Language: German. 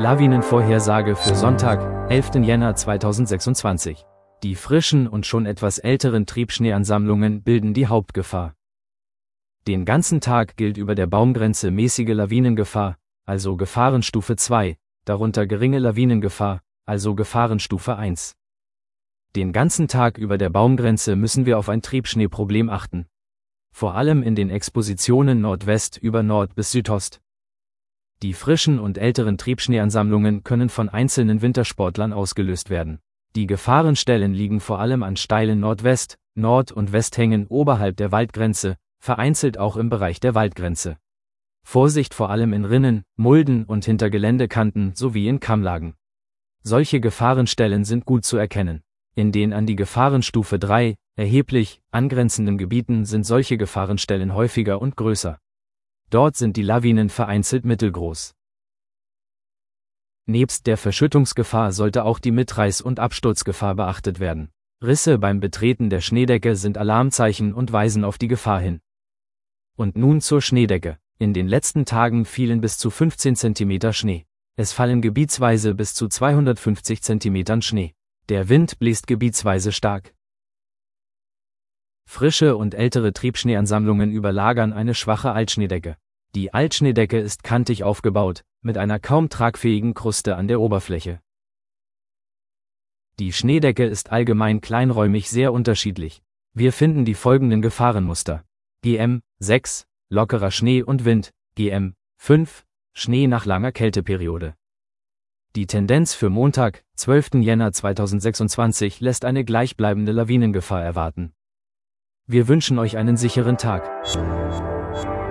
Lawinenvorhersage für Sonntag, 11. Jänner 2026. Die frischen und schon etwas älteren Triebschneeansammlungen bilden die Hauptgefahr. Den ganzen Tag gilt über der Baumgrenze mäßige Lawinengefahr, also Gefahrenstufe 2, darunter geringe Lawinengefahr, also Gefahrenstufe 1. Den ganzen Tag über der Baumgrenze müssen wir auf ein Triebschneeproblem achten. Vor allem in den Expositionen Nordwest über Nord bis Südost. Die frischen und älteren Triebschneeansammlungen können von einzelnen Wintersportlern ausgelöst werden. Die Gefahrenstellen liegen vor allem an steilen Nordwest-, Nord- und Westhängen oberhalb der Waldgrenze, vereinzelt auch im Bereich der Waldgrenze. Vorsicht vor allem in Rinnen, Mulden und hinter Geländekanten sowie in Kammlagen. Solche Gefahrenstellen sind gut zu erkennen. In den an die Gefahrenstufe 3, erheblich, angrenzenden Gebieten sind solche Gefahrenstellen häufiger und größer. Dort sind die Lawinen vereinzelt mittelgroß. Nebst der Verschüttungsgefahr sollte auch die Mitreiß- und Absturzgefahr beachtet werden. Risse beim Betreten der Schneedecke sind Alarmzeichen und weisen auf die Gefahr hin. Und nun zur Schneedecke. In den letzten Tagen fielen bis zu 15 cm Schnee. Es fallen gebietsweise bis zu 250 cm Schnee. Der Wind bläst gebietsweise stark. Frische und ältere Triebschneeansammlungen überlagern eine schwache Altschneedecke. Die Altschneedecke ist kantig aufgebaut, mit einer kaum tragfähigen Kruste an der Oberfläche. Die Schneedecke ist allgemein kleinräumig sehr unterschiedlich. Wir finden die folgenden Gefahrenmuster. GM 6, lockerer Schnee und Wind, GM 5, Schnee nach langer Kälteperiode. Die Tendenz für Montag, 12. Jänner 2026 lässt eine gleichbleibende Lawinengefahr erwarten. Wir wünschen euch einen sicheren Tag.